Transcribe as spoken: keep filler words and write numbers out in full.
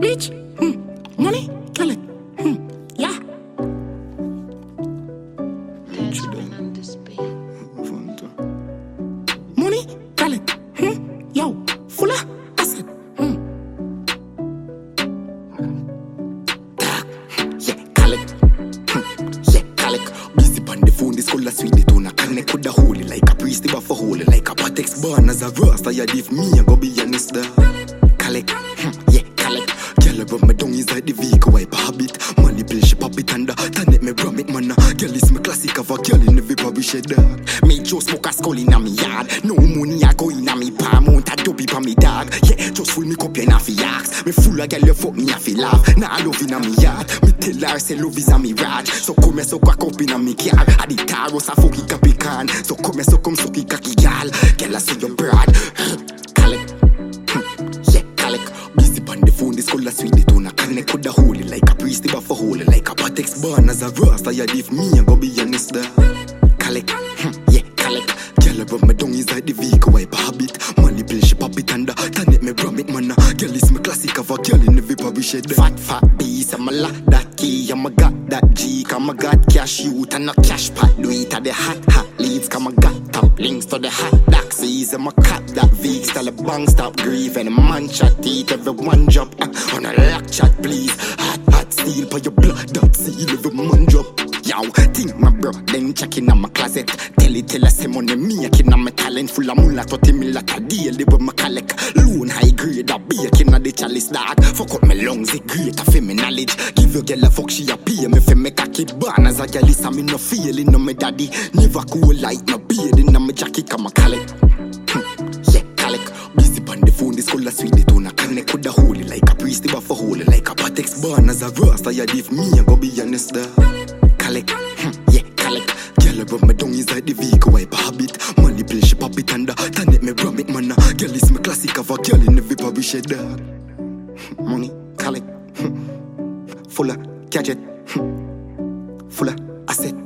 Rich, hmm. Money, collect, hmm. Yeah. Money, collect, hmm. Yo, full of asset, hmm. Yeah, collect, hmm. Yeah, collect. Busy on the phone, this color sweet, it on a connect with the holy like a priest, if for holy like a patex born as a verse. I give me and go be honest there. Collect, hmm. Yeah, collect. Girl, rub my tongue inside the vehicle, wipe a habit. Money pill, she pop it under. Turn it, me rum it, man. Girl, it's my classic of a girl in every pub shed. Me just smoke a skull in a me yard. No money, I go in a me palm. Mount a dopey pa me dog. Yeah, just full me cup, you na fi ask. Me full of girl, you fuck me, I fi laugh. Nah, I love in a me yard. Me tell her, say love is a me rad. So come here, so crack up in a me car. A the taros a fucky capi can. So come here, so come sucky cocky gal. Girl, I say you broad. Collect. Yeah, collect. On the phone, this color sweet, it on a connect with the holy like a priest, if for holy like a patex born as a verse. I give me and go be honest there. Collect, hmm, yeah, collect. Girl, rub my tongue inside the vehicle, wipe a habit. Money pill, she pop it under. Turn it, me rum it, man. Girl, it's my classic of a girl in every pub shed. Fat, fat beast, I'm a lot that key. I'm a got that G, come I got cash youth and a cash pot. Do it at the hot, hot leads, come I got top links to the hot taxis. I'm a cat that Veeks, tell the bang stop grief. And a man chat teeth, everyone drop uh, on a lock chat, please. Hot, hot steel for your blood, that seal, every man drop. Yow, think my bro, then checking on my closet. Tell it, tell us him on the making on my talent. Full of moolah, thirty mil like a deal, they with my collect. Loan high grade, a baking on the chalice dog. Fuck up my lungs, it great, a fame knowledge. Give your girl a fuck, she a pay me for make a kid born as a girl, is me no feeling on my daddy. Never cool like no bearding on my jacket, come a collect. Yeah, collect. Busy on the phone, this color sweet, it on a connect with the holy like a priest, if for holy like a patex born as a verse. I give me and go be honest there. Collect, hmm, yeah, collect. Girl, rub my tongue inside the vehicle, wipe a habit. Money pill, she pop it under. Turn it, me rum it, man. Girl, it's my classic of a girl in every pub shed. Money, collect, hmm. Full of gadget, hmm. Full of asset.